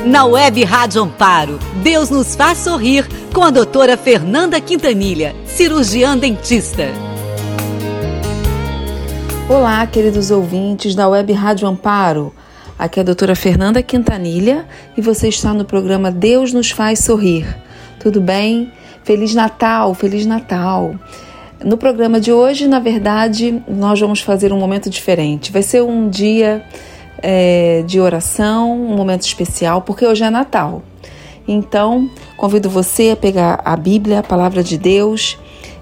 Na Web Rádio Amparo, Deus nos faz sorrir com a doutora Fernanda Quintanilha, cirurgiã dentista. Olá, queridos ouvintes da Web Rádio Amparo. Aqui é a doutora Fernanda Quintanilha e você está no programa Deus nos faz sorrir. Tudo bem? Feliz Natal, Feliz Natal! No programa de hoje, na verdade, nós vamos fazer um momento diferente. Vai ser um dia de oração, um momento especial, porque hoje é Natal. Então, convido você a pegar a Bíblia, a Palavra de Deus,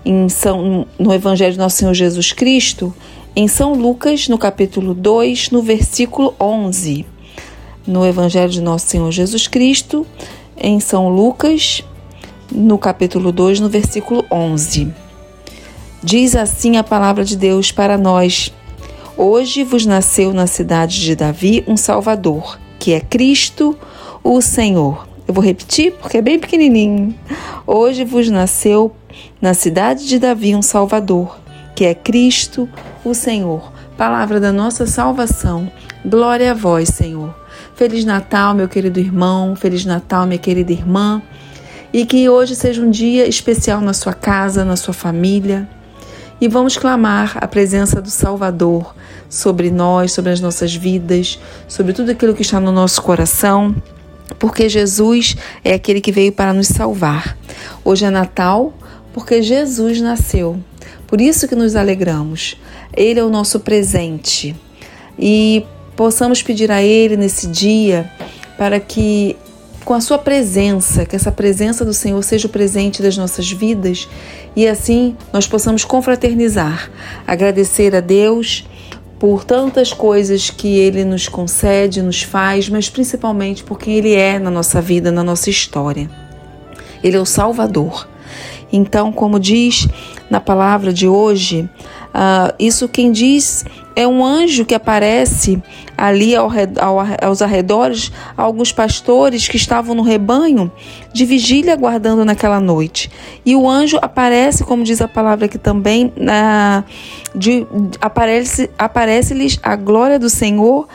no Evangelho de Nosso Senhor Jesus Cristo, em São Lucas, no capítulo 2, no versículo 11. No Evangelho de Nosso Senhor Jesus Cristo, em São Lucas, no capítulo 2, no versículo 11. Diz assim a Palavra de Deus para nós: Hoje vos nasceu na cidade de Davi um Salvador, que é Cristo, o Senhor. Eu vou repetir porque é bem pequenininho. Hoje vos nasceu na cidade de Davi um Salvador, que é Cristo, o Senhor. Palavra da nossa salvação. Glória a vós, Senhor. Feliz Natal, meu querido irmão. Feliz Natal, minha querida irmã. E que hoje seja um dia especial na sua casa, na sua família. E vamos clamar a presença do Salvador sobre nós, sobre as nossas vidas, sobre tudo aquilo que está no nosso coração, porque Jesus é aquele que veio para nos salvar. Hoje é Natal, porque Jesus nasceu. Por isso que nos alegramos. Ele é o nosso presente. E possamos pedir a Ele nesse dia para que, com a sua presença, que essa presença do Senhor seja o presente das nossas vidas e assim nós possamos confraternizar, agradecer a Deus por tantas coisas que Ele nos concede, nos faz, mas principalmente por quem Ele é na nossa vida, na nossa história. Ele é o Salvador. Então, como diz na palavra de hoje, isso quem diz é um anjo que aparece ali aos arredores, alguns pastores que estavam no rebanho de vigília aguardando naquela noite. E o anjo aparece, como diz a palavra aqui também, aparece-lhes a glória do Senhor,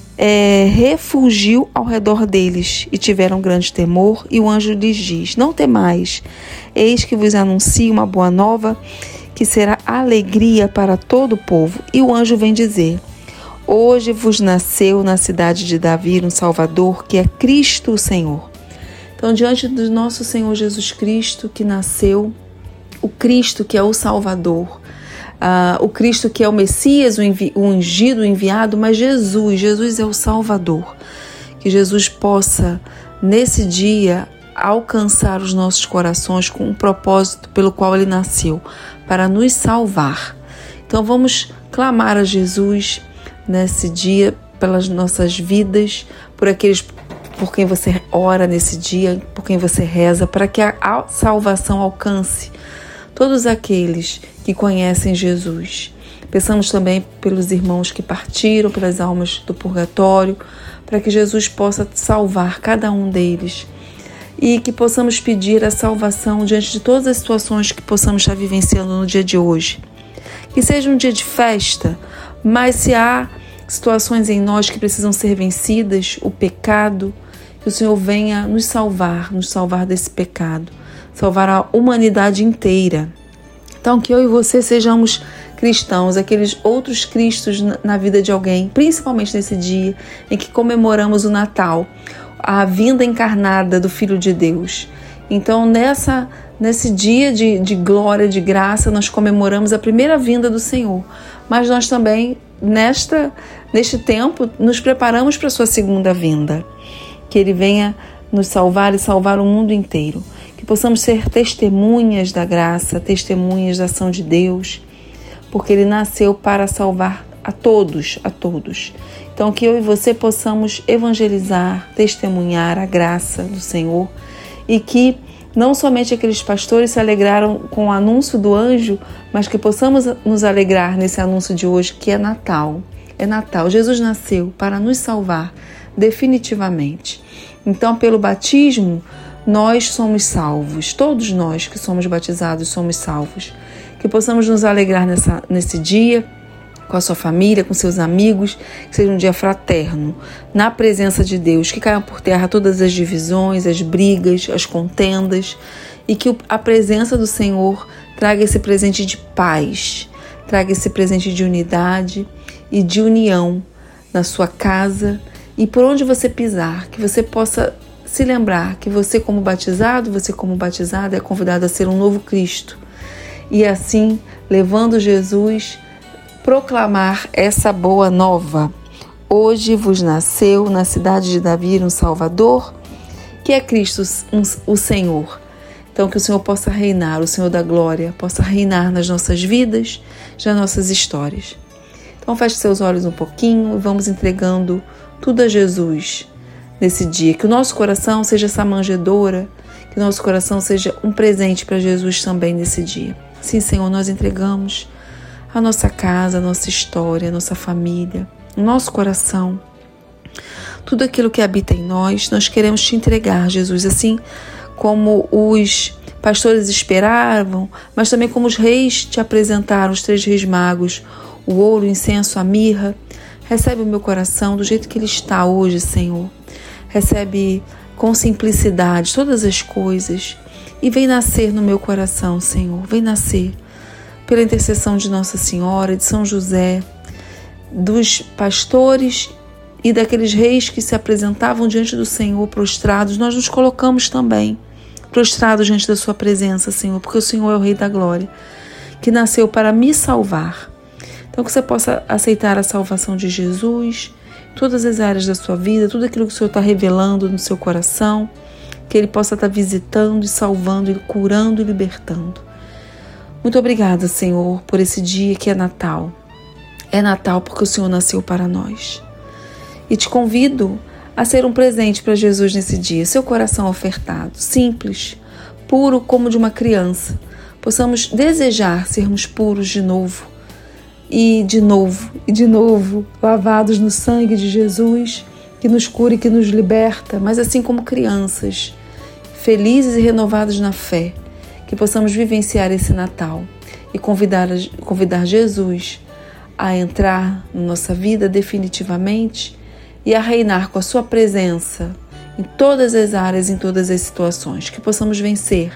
refugiu ao redor deles e tiveram grande temor. E o anjo lhes diz: Não temais, eis que vos anuncio uma boa nova, que será alegria para todo o povo. E o anjo vem dizer: Hoje vos nasceu na cidade de Davi um Salvador, que é Cristo o Senhor. Então, diante do nosso Senhor Jesus Cristo que nasceu, o Cristo que é o Salvador, o Cristo que é o Messias, o ungido, o enviado, mas Jesus é o Salvador. Que Jesus possa, nesse dia, alcançar os nossos corações com um propósito pelo qual Ele nasceu, para nos salvar. Então vamos clamar a Jesus nesse dia, pelas nossas vidas, por quem você ora nesse dia, por quem você reza, para que a salvação alcance todos aqueles que conhecem Jesus. Peçamos também pelos irmãos que partiram, pelas almas do purgatório, para que Jesus possa salvar cada um deles e que possamos pedir a salvação diante de todas as situações que possamos estar vivenciando no dia de hoje. Que seja um dia de festa, mas se há situações em nós que precisam ser vencidas, o pecado, que o Senhor venha nos salvar desse pecado, salvar a humanidade inteira. Então, que eu e você sejamos cristãos, aqueles outros cristos na vida de alguém, principalmente nesse dia em que comemoramos o Natal, a vinda encarnada do Filho de Deus. Então, nesse dia de glória, de graça, nós comemoramos a primeira vinda do Senhor. Mas nós também, neste tempo, nos preparamos para a sua segunda vinda. Que Ele venha nos salvar e salvar o mundo inteiro. Que possamos ser testemunhas da graça, testemunhas da ação de Deus, porque Ele nasceu para salvar a todos. Então, que eu e você possamos evangelizar, testemunhar a graça do Senhor e que não somente aqueles pastores se alegraram com o anúncio do anjo, mas que possamos nos alegrar nesse anúncio de hoje, que é Natal. É Natal. Jesus nasceu para nos salvar definitivamente. Então, pelo batismo, nós somos salvos. Todos nós que somos batizados somos salvos. Que possamos nos alegrar nesse dia, com a sua família, com seus amigos, que seja um dia fraterno, na presença de Deus, que caiam por terra todas as divisões, as brigas, as contendas, e que a presença do Senhor traga esse presente de paz, traga esse presente de unidade e de união na sua casa e por onde você pisar, que você possa se lembrar que você como batizado, você como batizada é convidado a ser um novo Cristo e assim, levando Jesus, proclamar essa boa nova. Hoje vos nasceu na cidade de Davi um Salvador, que é Cristo, o Senhor. Então que o Senhor possa reinar, o Senhor da glória, possa reinar nas nossas vidas, nas nossas histórias. Então feche seus olhos um pouquinho e vamos entregando tudo a Jesus nesse dia. Que o nosso coração seja essa manjedoura, que o nosso coração seja um presente para Jesus também nesse dia. Sim, Senhor, nós entregamos a nossa casa, a nossa história, a nossa família, o nosso coração, tudo aquilo que habita em nós, nós queremos te entregar, Jesus, assim como os pastores esperavam, mas também como os reis te apresentaram, os 3 reis magos, o ouro, o incenso, a mirra. Recebe o meu coração do jeito que ele está hoje, Senhor. Recebe com simplicidade todas as coisas e vem nascer no meu coração, Senhor. Vem nascer pela intercessão de Nossa Senhora, de São José, dos pastores e daqueles reis que se apresentavam diante do Senhor prostrados. Nós nos colocamos também prostrados diante da sua presença, Senhor, porque o Senhor é o Rei da Glória, que nasceu para me salvar. Então que você possa aceitar a salvação de Jesus, todas as áreas da sua vida, tudo aquilo que o Senhor está revelando no seu coração, que Ele possa estar visitando e salvando, e curando e libertando. Muito obrigada, Senhor, por esse dia que é Natal. É Natal porque o Senhor nasceu para nós. E te convido a ser um presente para Jesus nesse dia. Seu coração ofertado, simples, puro como de uma criança. Possamos desejar sermos puros de novo. E de novo, e de novo, lavados no sangue de Jesus, que nos cura e que nos liberta, mas assim como crianças, felizes e renovados na fé, que possamos vivenciar esse Natal e convidar Jesus a entrar na nossa vida definitivamente e a reinar com a sua presença em todas as áreas, em todas as situações, que possamos vencer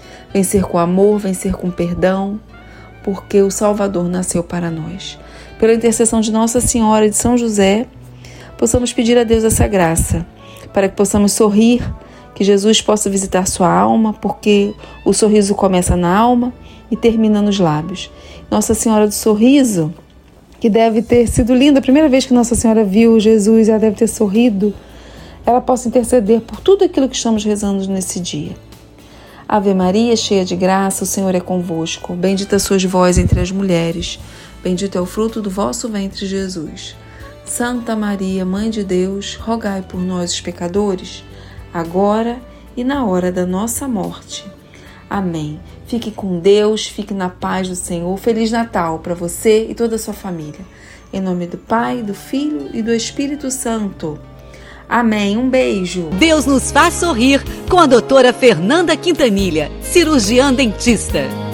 com amor, vencer com perdão, porque o Salvador nasceu para nós. Pela intercessão de Nossa Senhora e de São José, possamos pedir a Deus essa graça, para que possamos sorrir, que Jesus possa visitar sua alma, porque o sorriso começa na alma e termina nos lábios. Nossa Senhora do Sorriso, que deve ter sido linda, a primeira vez que Nossa Senhora viu Jesus, ela deve ter sorrido, ela possa interceder por tudo aquilo que estamos rezando nesse dia. Ave Maria, cheia de graça, o Senhor é convosco. Bendita sois vós entre as mulheres. Bendito é o fruto do vosso ventre, Jesus. Santa Maria, Mãe de Deus, rogai por nós, os pecadores, agora e na hora da nossa morte. Amém. Fique com Deus, fique na paz do Senhor. Feliz Natal para você e toda a sua família. Em nome do Pai, do Filho e do Espírito Santo. Amém. Um beijo. Deus nos faz sorrir com a doutora Fernanda Quintanilha, cirurgiã dentista.